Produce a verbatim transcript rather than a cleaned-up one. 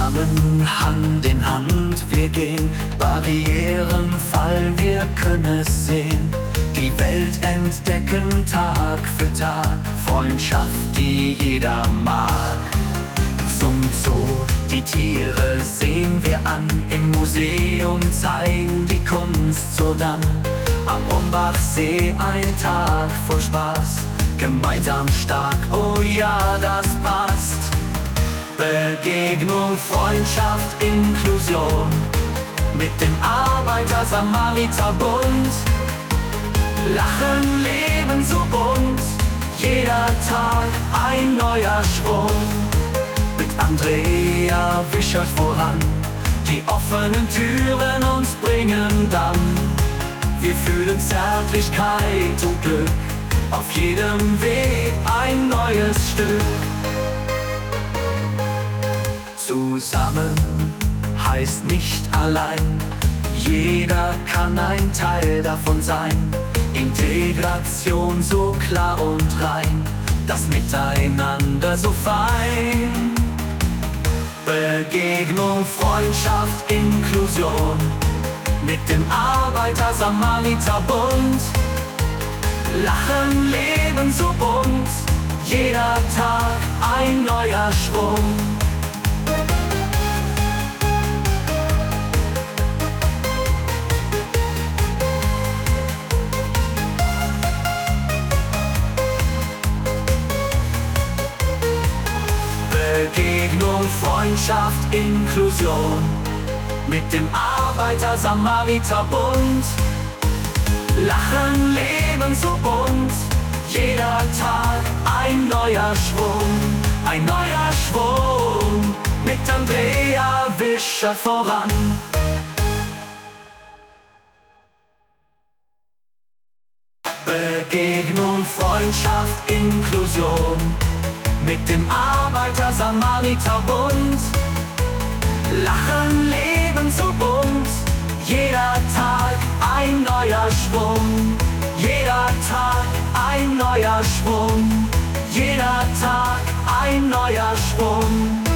Zusammen Hand in Hand wir gehen, Barrieren fallen, wir können es sehen. Die Welt entdecken Tag für Tag, Freundschaft, die jeder mag. Zum Zoo, die Tiere sehen wir an, im Museum zeigen die Kunst sodann. Am Umbachsee ein Tag voll Spaß, gemeinsam stark, oh ja, das passt. Begegnung, Freundschaft, Inklusion mit dem Arbeiter-Samariter-Bund. Lachen, Leben so bunt, jeder Tag ein neuer Schwung. Mit Andrea Wischert voran, die offenen Türen uns bringen dann. Wir fühlen Zärtlichkeit und Glück, auf jedem Weg ein neues Stück. Zusammen heißt nicht allein, jeder kann ein Teil davon sein. Integration so klar und rein, das Miteinander so fein. Begegnung, Freundschaft, Inklusion mit dem Arbeiter-Samariter-Bund. Lachen, Leben so bunt, jeder Tag ein neuer Schwung. Begegnung, Freundschaft, Inklusion mit dem Arbeiter-Samariter-Bund. Lachen, Leben so bunt, jeder Tag ein neuer Schwung. Ein neuer Schwung, mit Andrea Wischert voran. Begegnung, Freundschaft, Inklusion mit dem Arbeiter-Samariter-Bund. Lachen, Leben so bunt, jeder Tag ein neuer Schwung. Jeder Tag ein neuer Schwung, jeder Tag ein neuer Schwung.